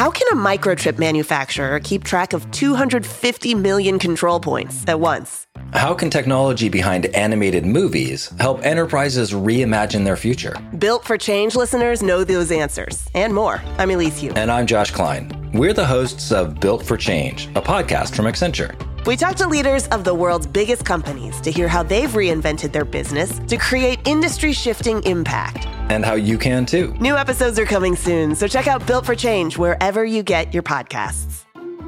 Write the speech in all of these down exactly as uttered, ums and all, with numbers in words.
How can a microchip manufacturer keep track of two hundred fifty million control points at once? How can technology behind animated movies help enterprises reimagine their future? Built for Change listeners know those answers and more. I'm Elise Hu. And I'm Josh Klein. We're the hosts of Built for Change, a podcast from Accenture. We talk to leaders of the world's biggest companies to hear how they've reinvented their business to create industry-shifting impact. And how you can too. New episodes are coming soon, so check out Built for Change wherever you get your podcasts.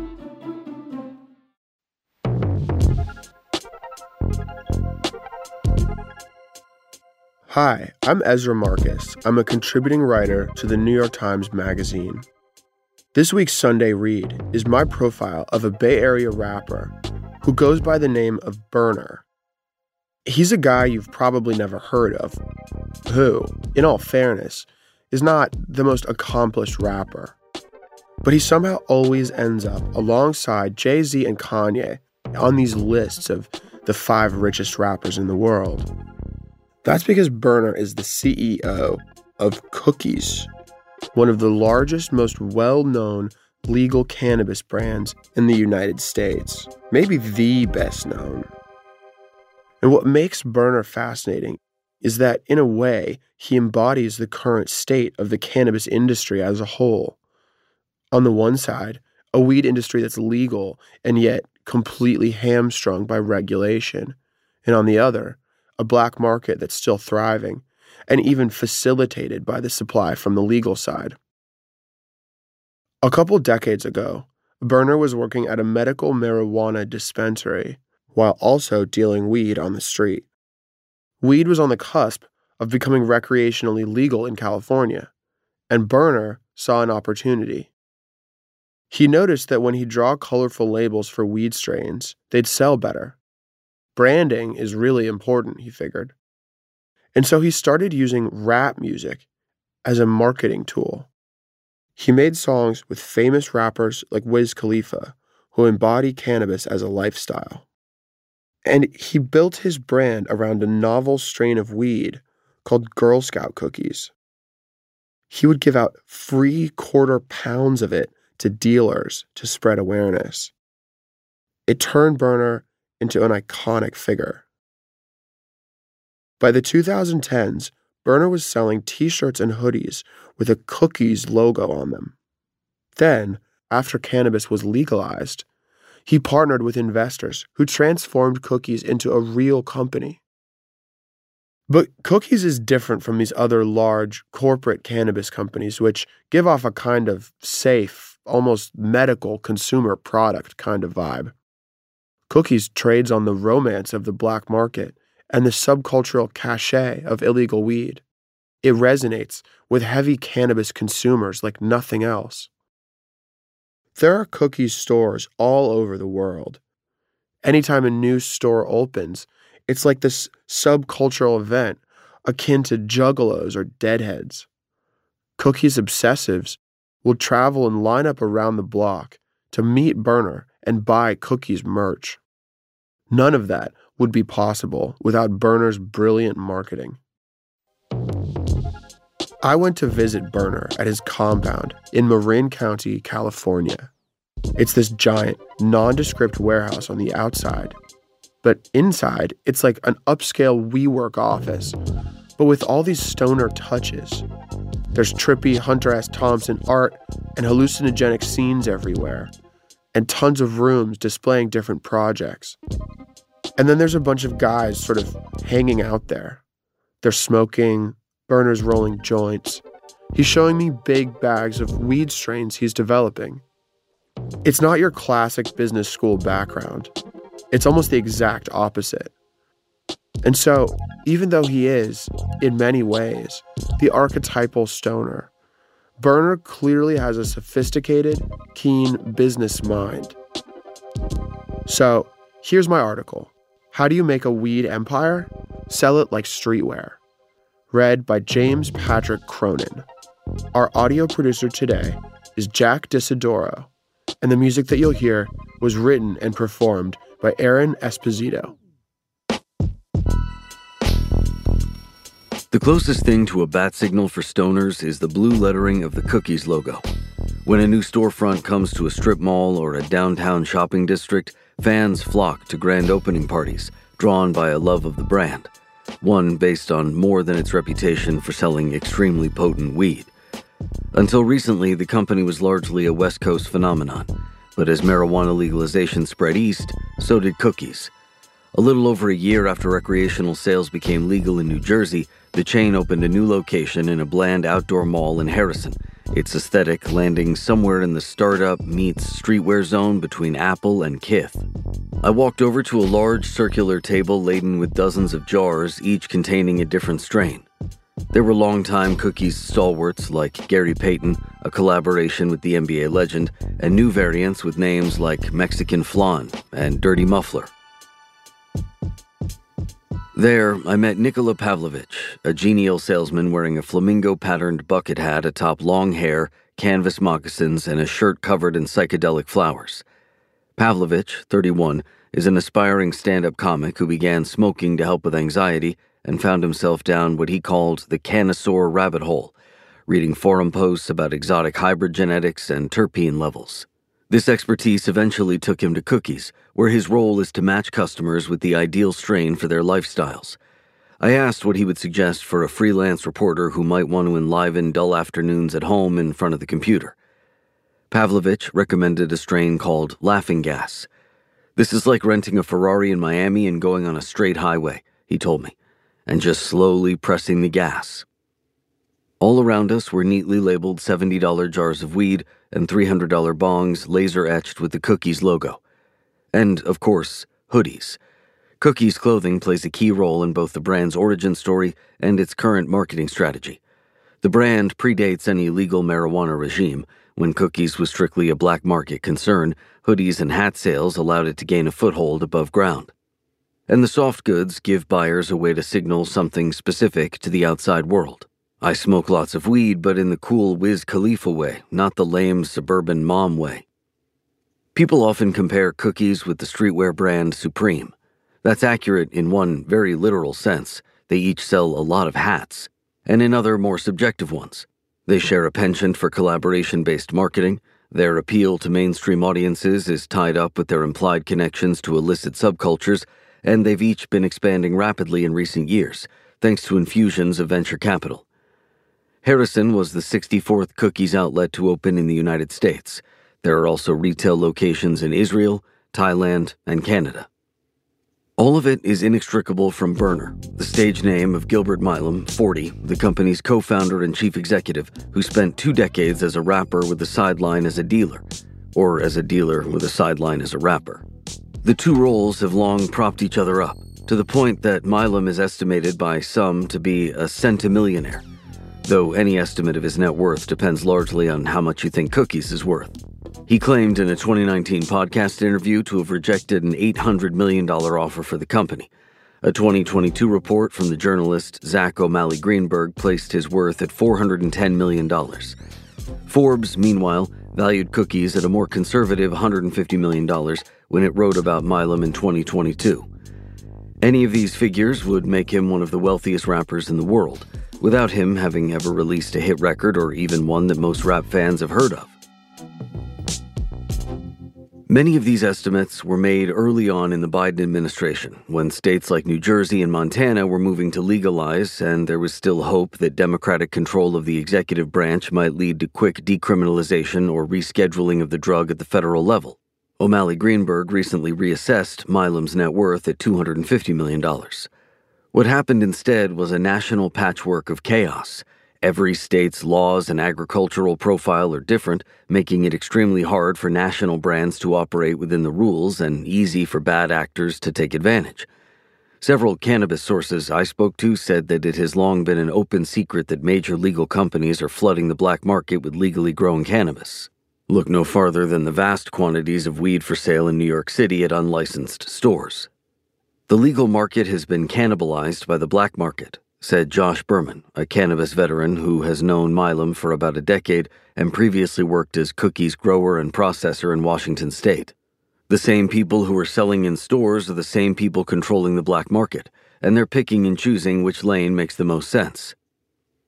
Hi, I'm Ezra Marcus. I'm a contributing writer to the New York Times Magazine. This week's Sunday Read is my profile of a Bay Area rapper who goes by the name of Berner. He's a guy you've probably never heard of, who, in all fairness, is not the most accomplished rapper. But he somehow always ends up alongside Jay-Z and Kanye on these lists of the five richest rappers in the world. That's because Berner is the C E O of Cookies, one of the largest, most well-known legal cannabis brands in the United States, maybe the best known. And what makes Berner fascinating is that, in a way, he embodies the current state of the cannabis industry as a whole. On the one side, a weed industry that's legal and yet completely hamstrung by regulation, and on the other, a black market that's still thriving and even facilitated by the supply from the legal side. A couple decades ago, Berner was working at a medical marijuana dispensary while also dealing weed on the street. Weed was on the cusp of becoming recreationally legal in California, and Berner saw an opportunity. He noticed that when he'd draw colorful labels for weed strains, they'd sell better. Branding is really important, he figured. And so he started using rap music as a marketing tool. He made songs with famous rappers like Wiz Khalifa, who embody cannabis as a lifestyle. And he built his brand around a novel strain of weed called Girl Scout cookies. He would give out free quarter pounds of it to dealers to spread awareness. It turned Berner into an iconic figure. By the twenty tens, Berner was selling t-shirts and hoodies with a Cookies logo on them. Then, after cannabis was legalized, he partnered with investors who transformed Cookies into a real company. But Cookies is different from these other large corporate cannabis companies, which give off a kind of safe, almost medical consumer product kind of vibe. Cookies trades on the romance of the black market and the subcultural cachet of illegal weed. It resonates with heavy cannabis consumers like nothing else. There are Cookies stores all over the world. Anytime a new store opens, it's like this subcultural event akin to juggalos or deadheads. Cookies obsessives will travel and line up around the block to meet Berner and buy Cookies merch. None of that would be possible without Berner's brilliant marketing. I went to visit Berner at his compound in Marin County, California. It's this giant, nondescript warehouse on the outside. But inside, it's like an upscale WeWork office, but with all these stoner touches. There's trippy Hunter S. Thompson art and hallucinogenic scenes everywhere, and tons of rooms displaying different projects. And then there's a bunch of guys sort of hanging out there. They're smoking, Berner's rolling joints. He's showing me big bags of weed strains he's developing. It's not your classic business school background. It's almost the exact opposite. And so, even though he is, in many ways, the archetypal stoner, Berner clearly has a sophisticated, keen business mind. So, here's my article. How do you make a weed empire? Sell it like streetwear. Read by James Patrick Cronin. Our audio producer today is Jack Disidoro, and the music that you'll hear was written and performed by Aaron Esposito. The closest thing to a bat signal for stoners is the blue lettering of the Cookies logo. When a new storefront comes to a strip mall or a downtown shopping district, fans flock to grand opening parties, drawn by a love of the brand, one based on more than its reputation for selling extremely potent weed. Until recently, the company was largely a West Coast phenomenon, but as marijuana legalization spread east, so did cookies. A little over a year after recreational sales became legal in New Jersey, the chain opened a new location in a bland outdoor mall in Harrison, its aesthetic landing somewhere in the startup meets streetwear zone between Apple and Kith. I walked over to a large circular table laden with dozens of jars, each containing a different strain. There were longtime cookies stalwarts like Gary Payton, a collaboration with the N B A legend, and new variants with names like Mexican Flan and Dirty Muffler. There, I met Nikola Pavlovich, a genial salesman wearing a flamingo-patterned bucket hat atop long hair, canvas moccasins, and a shirt covered in psychedelic flowers. Pavlovich, thirty-one, is an aspiring stand-up comic who began smoking to help with anxiety and found himself down what he called the Canosaur rabbit hole, reading forum posts about exotic hybrid genetics and terpene levels. This expertise eventually took him to cookies, where his role is to match customers with the ideal strain for their lifestyles. I asked what he would suggest for a freelance reporter who might want to enliven dull afternoons at home in front of the computer. Pavlovich recommended a strain called Laughing Gas. This is like renting a Ferrari in Miami and going on a straight highway, he told me, and just slowly pressing the gas. All around us were neatly labeled seventy dollar jars of weed and three hundred dollar bongs laser-etched with the Cookies logo. And, of course, hoodies. Cookies clothing plays a key role in both the brand's origin story and its current marketing strategy. The brand predates any legal marijuana regime. When Cookies was strictly a black market concern, hoodies and hat sales allowed it to gain a foothold above ground. And the soft goods give buyers a way to signal something specific to the outside world. I smoke lots of weed, but in the cool Wiz Khalifa way, not the lame suburban mom way. People often compare Cookies with the streetwear brand Supreme. That's accurate in one very literal sense. They each sell a lot of hats, and in other more subjective ones. They share a penchant for collaboration-based marketing. Their appeal to mainstream audiences is tied up with their implied connections to illicit subcultures, and they've each been expanding rapidly in recent years, thanks to infusions of venture capital. Harrison was the sixty-fourth Cookies outlet to open in the United States. There are also retail locations in Israel, Thailand, and Canada. All of it is inextricable from Berner, the stage name of Gilbert Milam, forty, the company's co-founder and chief executive, who spent two decades as a rapper with a sideline as a dealer, or as a dealer with a sideline as a rapper. The two roles have long propped each other up, to the point that Milam is estimated by some to be a centimillionaire, though any estimate of his net worth depends largely on how much you think Cookies is worth. He claimed in a twenty nineteen podcast interview to have rejected an eight hundred million dollars offer for the company. A twenty twenty-two report from the journalist Zach O'Malley Greenberg placed his worth at four hundred ten million dollars. Forbes, meanwhile, valued Cookies at a more conservative one hundred fifty million dollars when it wrote about Milam in twenty twenty-two. Any of these figures would make him one of the wealthiest rappers in the world, without him having ever released a hit record or even one that most rap fans have heard of. Many of these estimates were made early on in the Biden administration, when states like New Jersey and Montana were moving to legalize, and there was still hope that Democratic control of the executive branch might lead to quick decriminalization or rescheduling of the drug at the federal level. O'Malley Greenberg recently reassessed Milam's net worth at two hundred fifty million dollars. What happened instead was a national patchwork of chaos. Every state's laws and agricultural profile are different, making it extremely hard for national brands to operate within the rules and easy for bad actors to take advantage. Several cannabis sources I spoke to said that it has long been an open secret that major legal companies are flooding the black market with legally grown cannabis. Look no farther than the vast quantities of weed for sale in New York City at unlicensed stores. The legal market has been cannibalized by the black market, said Josh Berman, a cannabis veteran who has known Milam for about a decade and previously worked as Cookies grower and processor in Washington state. The same people who are selling in stores are the same people controlling the black market, and they're picking and choosing which lane makes the most sense.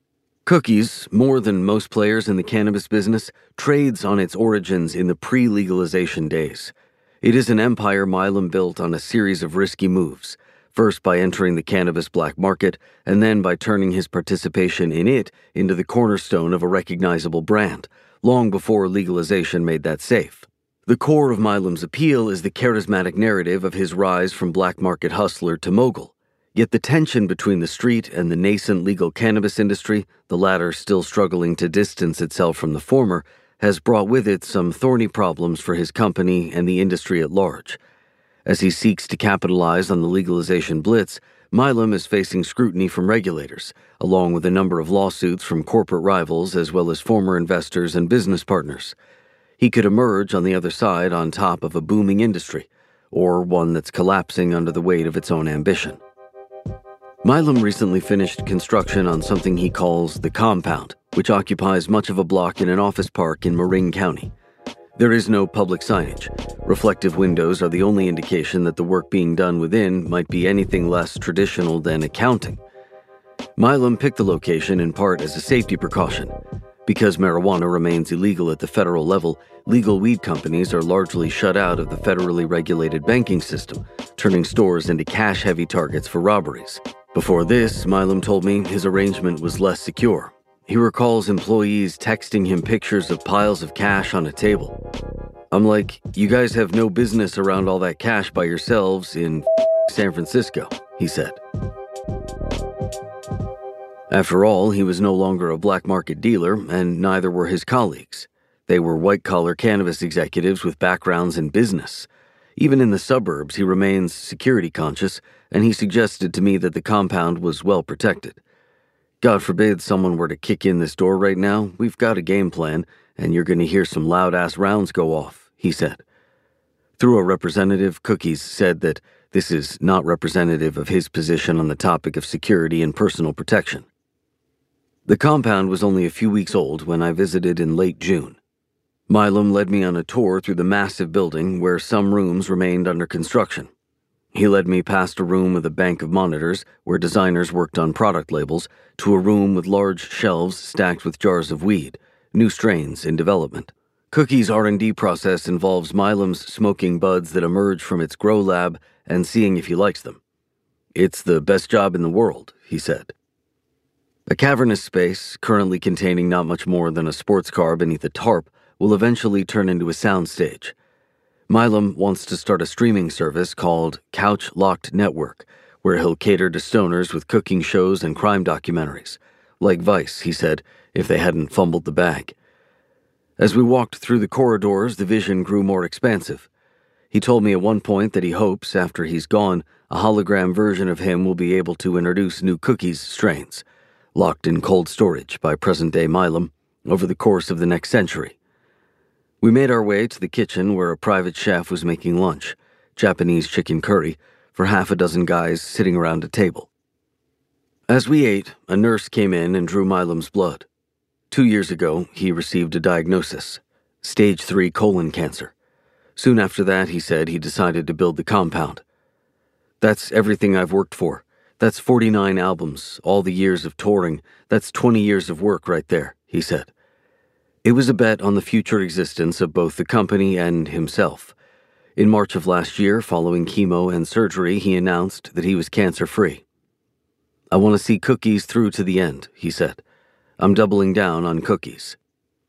Cookies, more than most players in the cannabis business, trades on its origins in the pre-legalization days. It is an empire Milam built on a series of risky moves, first by entering the cannabis black market, and then by turning his participation in it into the cornerstone of a recognizable brand, long before legalization made that safe. The core of Milam's appeal is the charismatic narrative of his rise from black market hustler to mogul. Yet the tension between the street and the nascent legal cannabis industry, the latter still struggling to distance itself from the former, has brought with it some thorny problems for his company and the industry at large. As he seeks to capitalize on the legalization blitz, Milam is facing scrutiny from regulators, along with a number of lawsuits from corporate rivals as well as former investors and business partners. He could emerge on the other side on top of a booming industry, or one that's collapsing under the weight of its own ambition. Milam recently finished construction on something he calls the Compound, which occupies much of a block in an office park in Marin County. There is no public signage. Reflective windows are the only indication that the work being done within might be anything less traditional than accounting. Milam picked the location in part as a safety precaution. Because marijuana remains illegal at the federal level, legal weed companies are largely shut out of the federally regulated banking system, turning stores into cash-heavy targets for robberies. Before this, Milam told me his arrangement was less secure. He recalls employees texting him pictures of piles of cash on a table. I'm like, you guys have no business around all that cash by yourselves in San Francisco, he said. After all, he was no longer a black market dealer, and neither were his colleagues. They were white-collar cannabis executives with backgrounds in business. Even in the suburbs, he remains security conscious, and he suggested to me that the compound was well protected. God forbid someone were to kick in this door right now, we've got a game plan, and you're going to hear some loud-ass rounds go off, he said. Through a representative, Cookies said that this is not representative of his position on the topic of security and personal protection. The compound was only a few weeks old when I visited in late June. Milam led me on a tour through the massive building where some rooms remained under construction. He led me past a room with a bank of monitors where designers worked on product labels to a room with large shelves stacked with jars of weed, new strains in development. Cookie's R and D process involves Milam's smoking buds that emerge from its grow lab and seeing if he likes them. It's the best job in the world, he said. A cavernous space, currently containing not much more than a sports car beneath a tarp, will eventually turn into a soundstage. Milam wants to start a streaming service called Couch Locked Network, where he'll cater to stoners with cooking shows and crime documentaries. Like Vice, he said, if they hadn't fumbled the bag. As we walked through the corridors, the vision grew more expansive. He told me at one point that he hopes, after he's gone, a hologram version of him will be able to introduce new Cookies strains, locked in cold storage by present-day Milam, over the course of the next century. We made our way to the kitchen where a private chef was making lunch, Japanese chicken curry, for half a dozen guys sitting around a table. As we ate, a nurse came in and drew Milam's blood. Two years ago, he received a diagnosis, stage three colon cancer. Soon after that, he said he decided to build the compound. That's everything I've worked for. That's forty-nine albums, all the years of touring. That's twenty years of work right there, he said. It was a bet on the future existence of both the company and himself. In March of last year, following chemo and surgery, he announced that he was cancer-free. I want to see Cookies through to the end, he said. I'm doubling down on Cookies.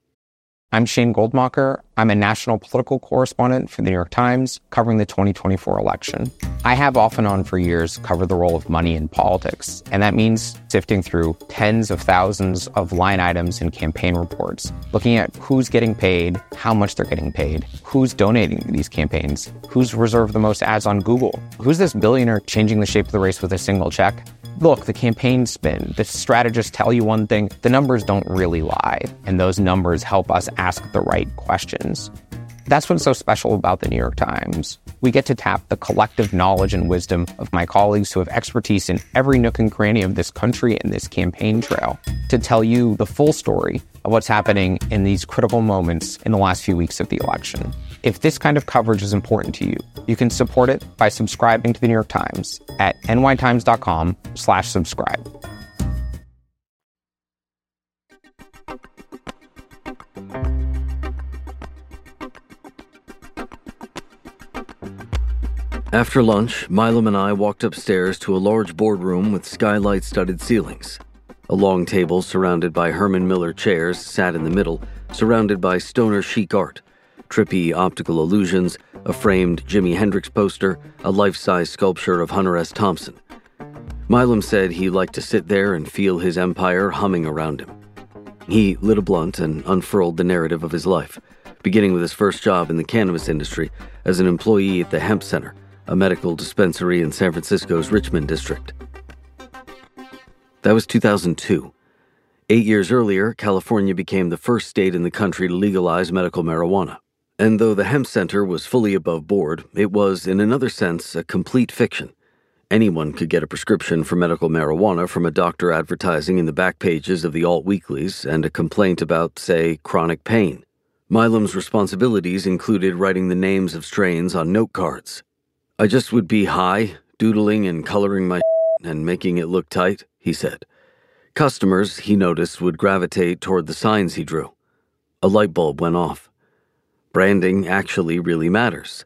I'm Shane Goldmacher. I'm a national political correspondent for the New York Times, covering the twenty twenty-four election. I have off and on for years covered the role of money in politics, and that means sifting through tens of thousands of line items in campaign reports, looking at who's getting paid, how much they're getting paid, who's donating to these campaigns, who's reserved the most ads on Google, who's this billionaire changing the shape of the race with a single check. Look, the campaign spin, the strategists tell you one thing, the numbers don't really lie, and those numbers help us ask the right questions. That's what's so special about the New York Times. We get to tap the collective knowledge and wisdom of my colleagues who have expertise in every nook and cranny of this country and this campaign trail to tell you the full story of what's happening in these critical moments in the last few weeks of the election. If this kind of coverage is important to you, you can support it by subscribing to the New York Times at nytimes.com slash subscribe. After lunch, Milam and I walked upstairs to a large boardroom with skylight-studded ceilings. A long table surrounded by Herman Miller chairs sat in the middle, surrounded by stoner chic art, trippy optical illusions, a framed Jimi Hendrix poster, a life-size sculpture of Hunter S. Thompson. Milam said he liked to sit there and feel his empire humming around him. He lit a blunt and unfurled the narrative of his life, beginning with his first job in the cannabis industry as an employee at the Hemp Center, a medical dispensary in San Francisco's Richmond district. That was two thousand two. Eight years earlier, California became the first state in the country to legalize medical marijuana. And though the Hemp Center was fully above board, it was, in another sense, a complete fiction. Anyone could get a prescription for medical marijuana from a doctor advertising in the back pages of the alt weeklies and a complaint about, say, chronic pain. Milam's responsibilities included writing the names of strains on note cards. I just would be high, doodling and coloring my and making it look tight, he said. Customers, he noticed, would gravitate toward the signs he drew. A light bulb went off. Branding actually really matters.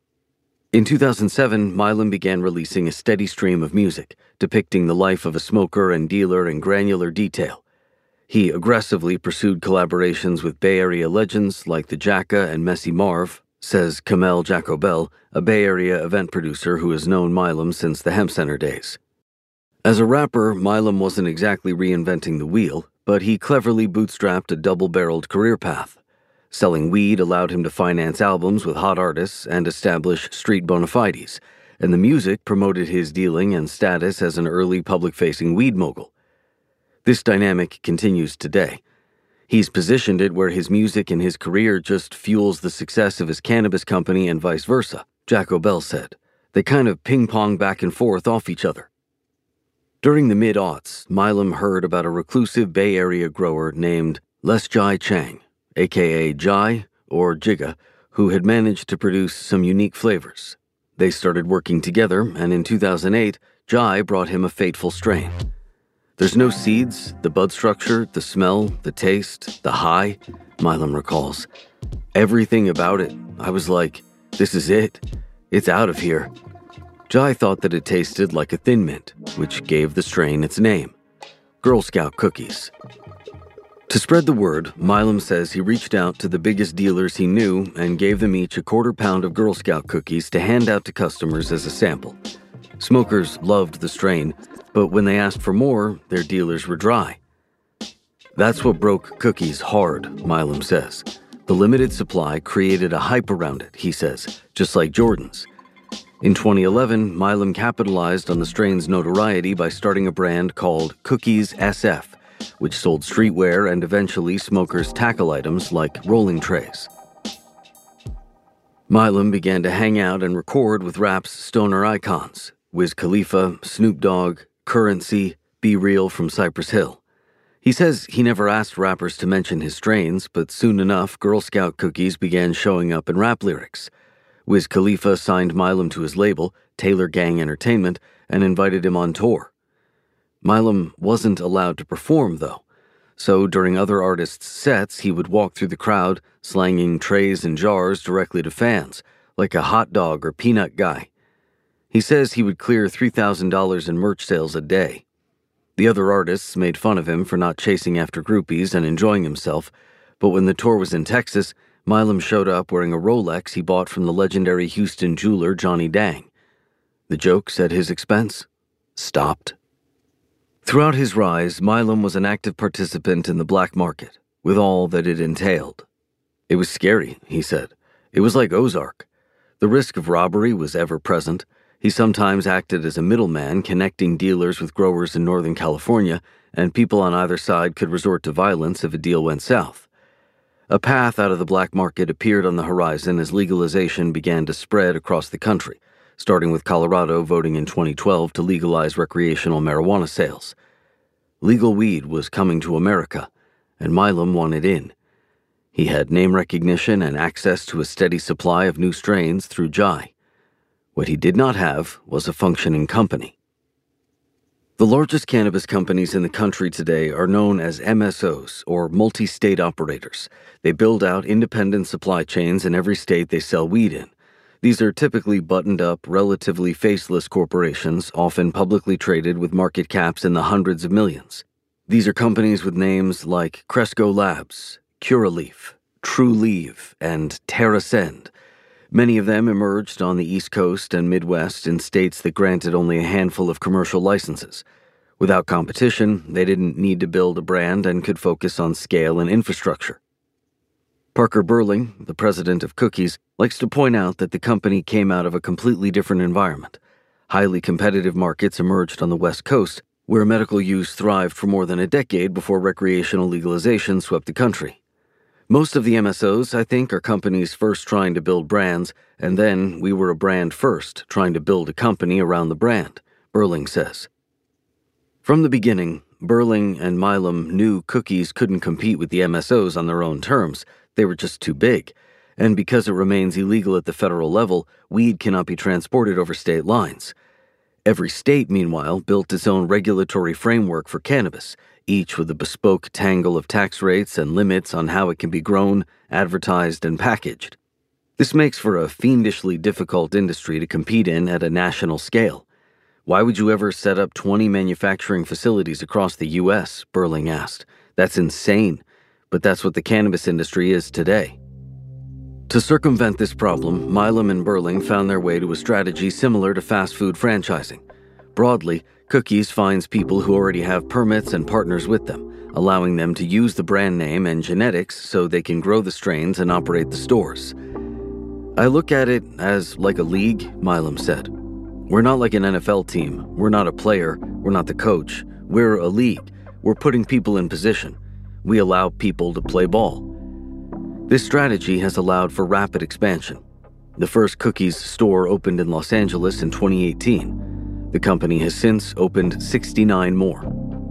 In two thousand seven, Milam began releasing a steady stream of music, depicting the life of a smoker and dealer in granular detail. He aggressively pursued collaborations with Bay Area legends like the Jacka and Messy Marv, says Kamel Jacobel, a Bay Area event producer who has known Milam since the Hemp Center days. As a rapper, Milam wasn't exactly reinventing the wheel, but he cleverly bootstrapped a double-barreled career path. Selling weed allowed him to finance albums with hot artists and establish street bona fides, and the music promoted his dealing and status as an early public-facing weed mogul. This dynamic continues today. He's positioned it where his music and his career just fuels the success of his cannabis company and vice versa, Jacobel said. They kind of ping-pong back and forth off each other. During the mid-aughts, Milam heard about a reclusive Bay Area grower named Les Jai Chang, a k a. Jai, or Jigga, who had managed to produce some unique flavors. They started working together, and in two thousand eight, Jai brought him a fateful strain. There's no seeds, the bud structure, the smell, the taste, the high, Milam recalls. Everything about it, I was like, this is it. It's out of here. Jai thought that it tasted like a Thin Mint, which gave the strain its name, Girl Scout cookies. To spread the word, Milam says he reached out to the biggest dealers he knew and gave them each a quarter pound of Girl Scout cookies to hand out to customers as a sample. Smokers loved the strain, but when they asked for more, their dealers were dry. That's what broke cookies hard, Milam says. The limited supply created a hype around it, he says, just like Jordan's. In twenty eleven, Milam capitalized on the strain's notoriety by starting a brand called Cookies S F, which sold streetwear and eventually smokers' tackle items like rolling trays. Milam began to hang out and record with rap's stoner icons, Wiz Khalifa, Snoop Dogg, Currency, Be Real from Cypress Hill. He says he never asked rappers to mention his strains, but soon enough, Girl Scout cookies began showing up in rap lyrics. Wiz Khalifa signed Milam to his label, Taylor Gang Entertainment, and invited him on tour. Milam wasn't allowed to perform, though, so during other artists' sets, he would walk through the crowd, slanging trays and jars directly to fans, like a hot dog or peanut guy. He says he would clear three thousand dollars in merch sales a day. The other artists made fun of him for not chasing after groupies and enjoying himself, but when the tour was in Texas, Milam showed up wearing a Rolex he bought from the legendary Houston jeweler Johnny Dang. The jokes at his expense stopped. Throughout his rise, Milam was an active participant in the black market, with all that it entailed. It was scary, he said. It was like Ozark. The risk of robbery was ever present. He sometimes acted as a middleman, connecting dealers with growers in Northern California, and people on either side could resort to violence if a deal went south. A path out of the black market appeared on the horizon as legalization began to spread across the country, starting with Colorado voting in twenty twelve to legalize recreational marijuana sales. Legal weed was coming to America, and Milam wanted in. He had name recognition and access to a steady supply of new strains through Jai. What he did not have was a functioning company. The largest cannabis companies in the country today are known as M S Os, or multi-state operators. They build out independent supply chains in every state they sell weed in. These are typically buttoned-up, relatively faceless corporations, often publicly traded with market caps in the hundreds of millions. These are companies with names like Cresco Labs, Curaleaf, TrueLeave, and TerraSend. Many of them emerged on the East Coast and Midwest in states that granted only a handful of commercial licenses. Without competition, they didn't need to build a brand and could focus on scale and infrastructure. Parker Burling, the president of Cookies, likes to point out that the company came out of a completely different environment. Highly competitive markets emerged on the West Coast, where medical use thrived for more than a decade before recreational legalization swept the country. Most of the M S Os, I think, are companies first trying to build brands, and then we were a brand first, trying to build a company around the brand, Burling says. From the beginning, Burling and Milam knew Cookies couldn't compete with the M S Os on their own terms. They were just too big. And because it remains illegal at the federal level, weed cannot be transported over state lines. Every state, meanwhile, built its own regulatory framework for cannabis, each with a bespoke tangle of tax rates and limits on how it can be grown, advertised, and packaged. This makes for a fiendishly difficult industry to compete in at a national scale. Why would you ever set up twenty manufacturing facilities across the U S? Burling asked. That's insane, but that's what the cannabis industry is today. To circumvent this problem, Milam and Burling found their way to a strategy similar to fast food franchising. Broadly, Cookies finds people who already have permits and partners with them, allowing them to use the brand name and genetics so they can grow the strains and operate the stores. I look at it as like a league, Milam said. We're not like an N F L team. We're not a player. We're not the coach. We're a league. We're putting people in position. We allow people to play ball. This strategy has allowed for rapid expansion. The first Cookies store opened in Los Angeles in twenty eighteen. The company has since opened sixty-nine more.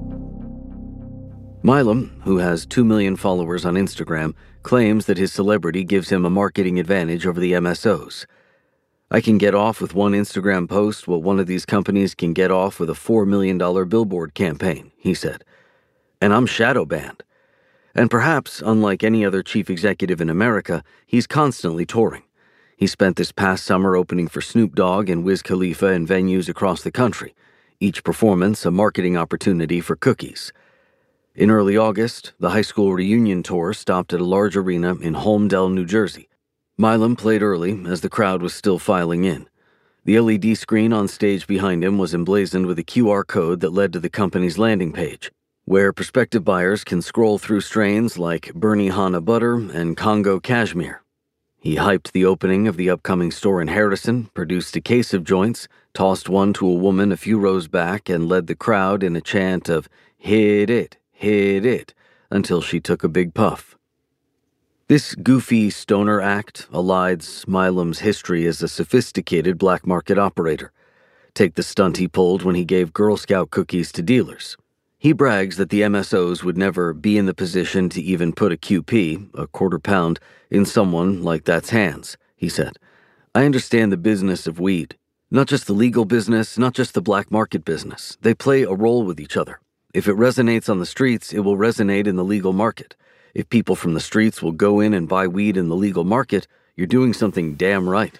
Milam, who has two million followers on Instagram, claims that his celebrity gives him a marketing advantage over the M S Os. I can get off with one Instagram post what one of these companies can get off with a four million dollars billboard campaign, he said. And I'm shadow banned. And perhaps, unlike any other chief executive in America, he's constantly touring. He spent this past summer opening for Snoop Dogg and Wiz Khalifa in venues across the country, each performance a marketing opportunity for Cookies. In early August, the high school reunion tour stopped at a large arena in Holmdel, New Jersey. Milam played early as the crowd was still filing in. The L E D screen on stage behind him was emblazoned with a Q R code that led to the company's landing page, where prospective buyers can scroll through strains like Bernie Hanna Butter and Congo Cashmere. He hyped the opening of the upcoming store in Harrison, produced a case of joints, tossed one to a woman a few rows back, and led the crowd in a chant of, "Hit it, hit it," until she took a big puff. This goofy stoner act elides Milam's history as a sophisticated black market operator. Take the stunt he pulled when he gave Girl Scout cookies to dealers. He brags that the M S Os would never be in the position to even put a Q P, a quarter pound, in someone like that's hands, he said. I understand the business of weed. Not just the legal business, not just the black market business. They play a role with each other. If it resonates on the streets, it will resonate in the legal market. If people from the streets will go in and buy weed in the legal market, you're doing something damn right.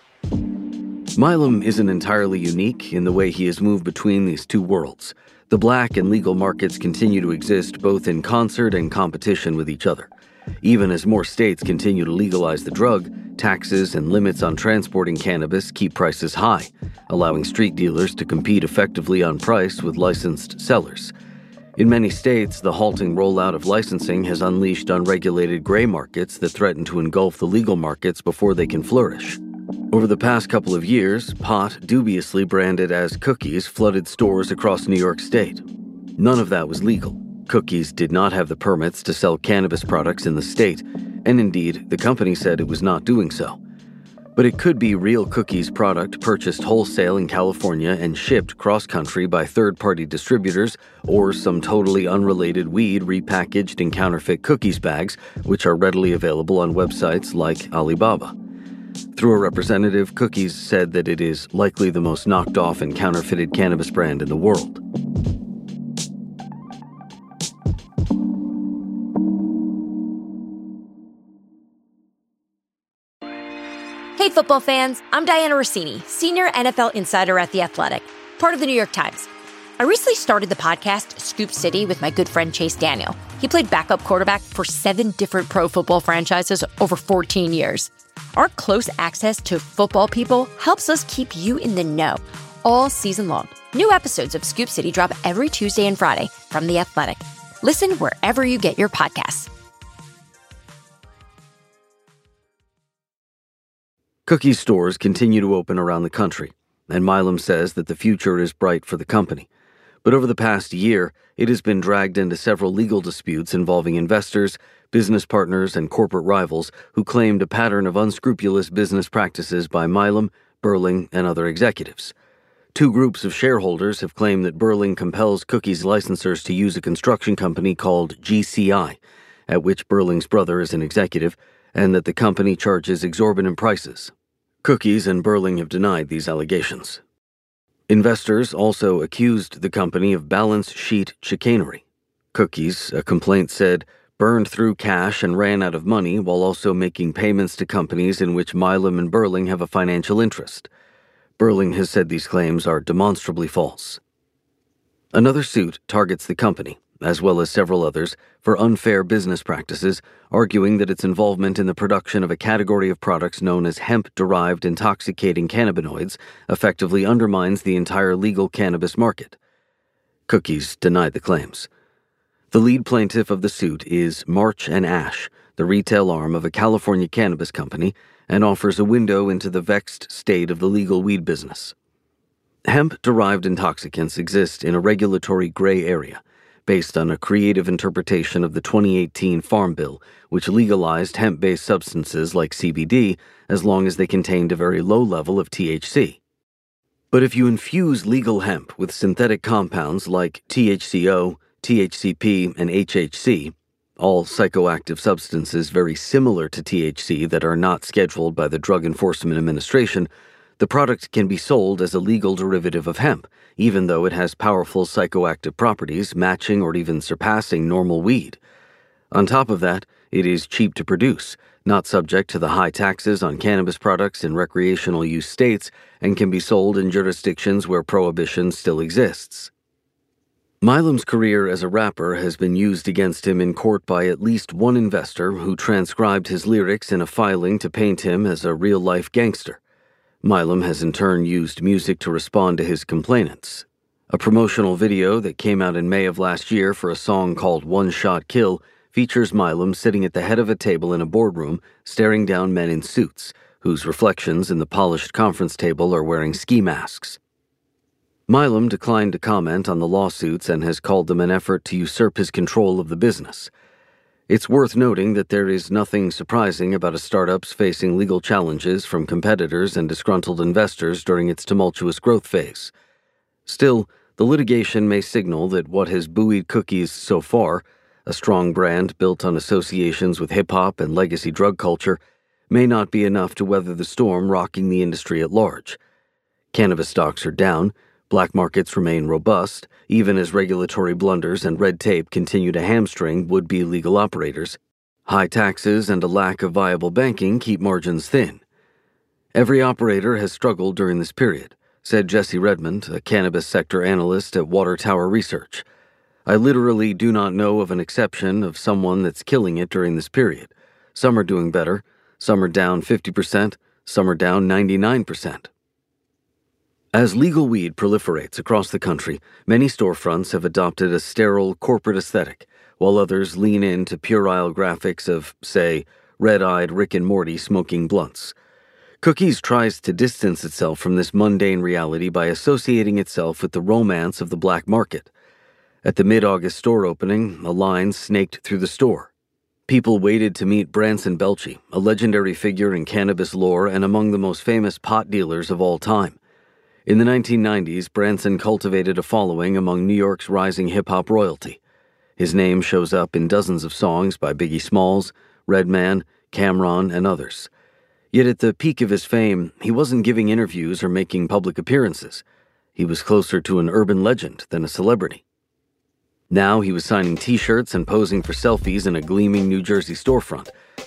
Milam isn't entirely unique in the way he has moved between these two worlds. The black and legal markets continue to exist both in concert and competition with each other. Even as more states continue to legalize the drug, taxes and limits on transporting cannabis keep prices high, allowing street dealers to compete effectively on price with licensed sellers. In many states, the halting rollout of licensing has unleashed unregulated gray markets that threaten to engulf the legal markets before they can flourish. Over the past couple of years, pot, dubiously branded as Cookies, flooded stores across New York State. None of that was legal. Cookies did not have the permits to sell cannabis products in the state, and indeed, the company said it was not doing so. But it could be real Cookies product purchased wholesale in California and shipped cross-country by third-party distributors, or some totally unrelated weed repackaged in counterfeit Cookies bags, which are readily available on websites like Alibaba. Through a representative, Cookies said that it is likely the most knocked off and counterfeited cannabis brand in the world. Hey, football fans, I'm Diana Rossini, senior N F L insider at The Athletic, part of the New York Times. I recently started the podcast Scoop City with my good friend Chase Daniel. He played backup quarterback for seven different pro football franchises over fourteen years. Our close access to football people helps us keep you in the know all season long. New episodes of Scoop City drop every Tuesday and Friday from The Athletic. Listen wherever you get your podcasts. Cookies stores continue to open around the country, and Milam says that the future is bright for the company. But over the past year, it has been dragged into several legal disputes involving investors, business partners, and corporate rivals who claimed a pattern of unscrupulous business practices by Milam, Burling, and other executives. Two groups of shareholders have claimed that Burling compels Cookies licensors to use a construction company called G C I, at which Burling's brother is an executive, and that the company charges exorbitant prices. Cookies and Burling have denied these allegations. Investors also accused the company of balance sheet chicanery. Cookies, a complaint said, burned through cash and ran out of money while also making payments to companies in which Milam and Burling have a financial interest. Burling has said these claims are demonstrably false. Another suit targets the company, as well as several others, for unfair business practices, arguing that its involvement in the production of a category of products known as hemp-derived intoxicating cannabinoids effectively undermines the entire legal cannabis market. Cookies denied the claims. The lead plaintiff of the suit is March and Ash, the retail arm of a California cannabis company, and offers a window into the vexed state of the legal weed business. Hemp-derived intoxicants exist in a regulatory gray area, based on a creative interpretation of the twenty eighteen Farm Bill, which legalized hemp-based substances like C B D as long as they contained a very low level of T H C. But if you infuse legal hemp with synthetic compounds like T H C O, T H C P, and H H C, all psychoactive substances very similar to T H C that are not scheduled by the Drug Enforcement Administration, the product can be sold as a legal derivative of hemp, even though it has powerful psychoactive properties matching or even surpassing normal weed. On top of that, it is cheap to produce, not subject to the high taxes on cannabis products in recreational use states, and can be sold in jurisdictions where prohibition still exists. Milam's career as a rapper has been used against him in court by at least one investor who transcribed his lyrics in a filing to paint him as a real-life gangster. Milam has in turn used music to respond to his complainants. A promotional video that came out in May of last year for a song called One Shot Kill features Milam sitting at the head of a table in a boardroom, staring down men in suits, whose reflections in the polished conference table are wearing ski masks. Milam declined to comment on the lawsuits and has called them an effort to usurp his control of the business. It's worth noting that there is nothing surprising about a startup's facing legal challenges from competitors and disgruntled investors during its tumultuous growth phase. Still, the litigation may signal that what has buoyed Cookies so far, a strong brand built on associations with hip-hop and legacy drug culture, may not be enough to weather the storm rocking the industry at large. Cannabis stocks are down, black markets remain robust, even as regulatory blunders and red tape continue to hamstring would-be legal operators. High taxes and a lack of viable banking keep margins thin. Every operator has struggled during this period, said Jesse Redmond, a cannabis sector analyst at Water Tower Research. I literally do not know of an exception of someone that's killing it during this period. Some are doing better, some are down fifty percent, some are down ninety-nine percent. As legal weed proliferates across the country, many storefronts have adopted a sterile corporate aesthetic, while others lean into puerile graphics of, say, red-eyed Rick and Morty smoking blunts. Cookies tries to distance itself from this mundane reality by associating itself with the romance of the black market. At the mid-August store opening, a line snaked through the store. People waited to meet Branson Belchy, a legendary figure in cannabis lore and among the most famous pot dealers of all time. In the nineteen nineties, Branson cultivated a following among New York's rising hip-hop royalty. His name shows up in dozens of songs by Biggie Smalls, Redman, Cam'ron, and others. Yet at the peak of his fame, he wasn't giving interviews or making public appearances. He was closer to an urban legend than a celebrity. Now he was signing T-shirts and posing for selfies in a gleaming New Jersey storefront,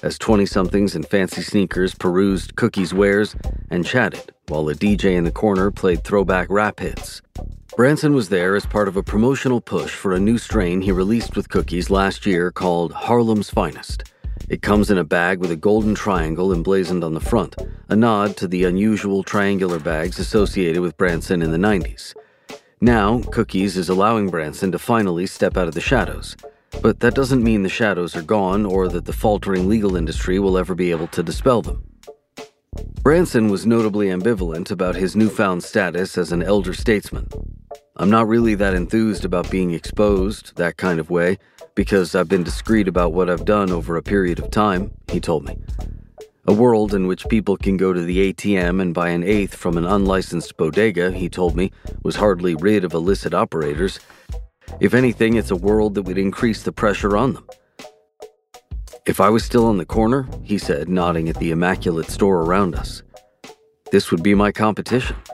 as twenty-somethings in fancy sneakers perused Cookie's wares and chatted while a D J in the corner played throwback rap hits. Branson was there as part of a promotional push for a new strain he released with Cookies last year called Harlem's Finest. It comes in a bag with a golden triangle emblazoned on the front, a nod to the unusual triangular bags associated with Branson in the nineties. Now, Cookies is allowing Branson to finally step out of the shadows. But that doesn't mean the shadows are gone or that the faltering legal industry will ever be able to dispel them. Branson was notably ambivalent about his newfound status as an elder statesman. "I'm not really that enthused about being exposed, that kind of way, because I've been discreet about what I've done over a period of time," he told me. A world in which people can go to the A T M and buy an eighth from an unlicensed bodega, he told me, was hardly rid of illicit operators. If anything, it's a world that would increase the pressure on them. "If I was still on the corner," he said, nodding at the immaculate store around us, "this would be my competition."